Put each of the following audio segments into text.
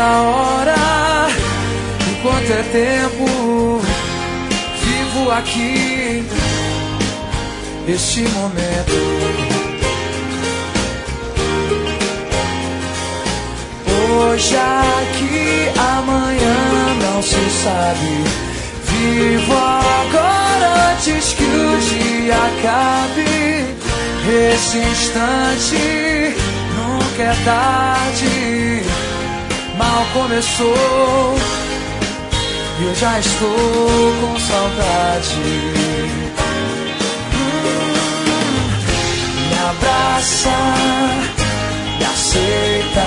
hora, enquanto é tempo, vivo aqui, este momento. Hoje aqui, amanhã não se sabe. Vivo agora antes que o dia acabe. Esse instante nunca é tarde. Mal começou e eu já estou com saudade. Me abraça, me aceita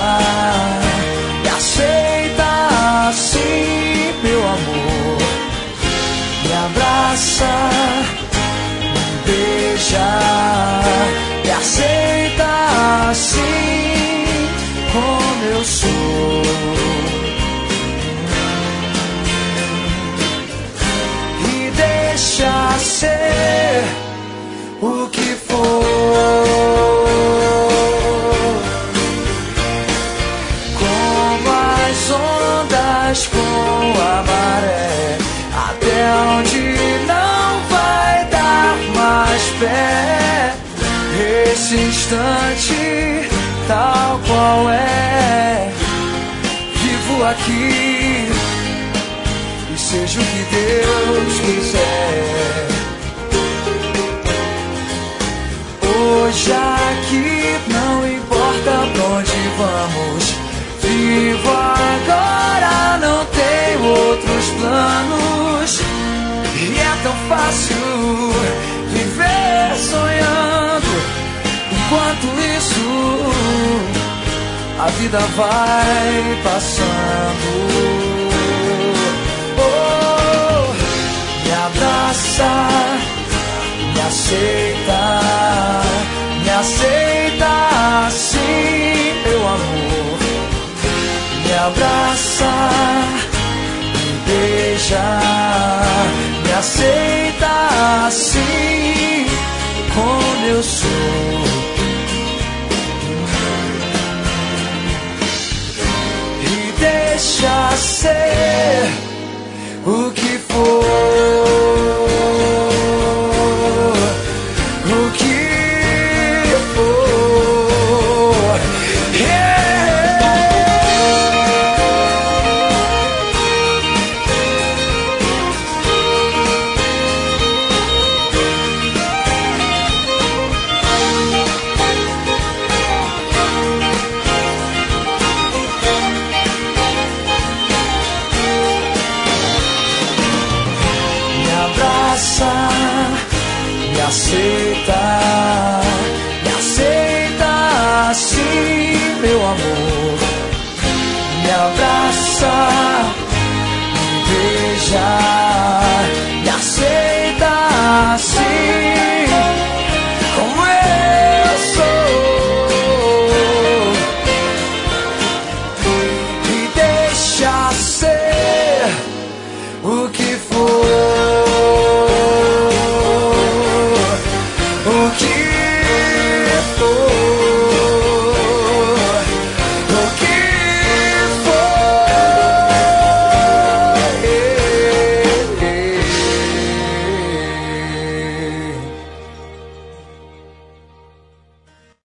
assim, meu amor. Me abraça, me beija, me aceita assim como eu sou. E deixa ser o que for. Com a maré, até onde não vai dar mais pé. Esse instante, tal qual é, vivo aqui e seja o que Deus quiser. Hoje aqui, não importa pra onde vamos, vivo agora, não tenho outros planos. E é tão fácil viver sonhando. Enquanto isso, a vida vai passando. Oh, me abraça, me aceita assim, meu amor. Me abraça, me beija, me aceita assim como eu sou. E deixa ser o que for. O que for. Yeah. Me aceita assim, meu amor. Me abraça, me beija, me aceita assim como eu sou. E deixa ser o que for. O que